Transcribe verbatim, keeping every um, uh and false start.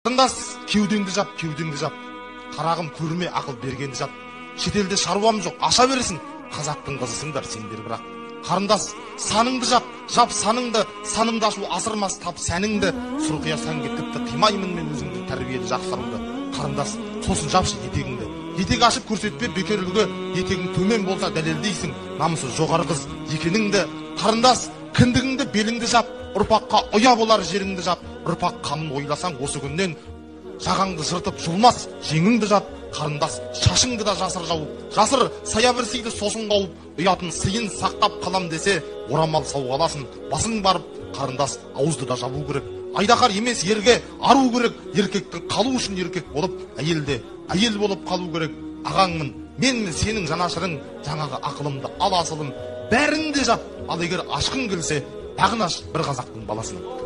Қарындас, кеудеңді жап, кеудеңді жап. Қарағым көрме, ақыл бергенді жап. Шетелде шаруам жоқ, аша бересің. Қазақтың қызысыңдар сендер бірақ. Қарындас, саныңды жап, жап саныңды, санымды ашу асырмас тап сәніңді. Сұрқия сәнге тіпті қимаймын мен өзіңді тәрбиелі жақсарыңды. Қарындас, сосын жапшы етегіңді. Етек ашып көрсетпе бекерлігі, етегің төмен болса дәлелдейсің. Намысы жоғары қыз екеніңді. Қарындас, кіндігіңді беліңді жап, ұрпаққа ұя болар жеріңді жап. Ұрпақ қамын ойласаң осы күннен жағаңды жыртып жұлмас жеңіңді жап. Қарындас, шашыңды да жасыр жауып, жасыр саябырсиды сосын қауып, ұятын сыйын сақтап қалам десе, орамал сауға аласың, басың барып. Қарындас, ауызды да жабу керек. Айдақар емес ерге ару керек. Еркектің қалу үшін еркек болып, әйелде әйел болып қалу керек. Ағаңмын, мен сенің жанашырың, жаңағы ақылымды ал асылым, бәріңді жап. Ал егер ашқың келсе, бағын аш бір қазақтың баласының.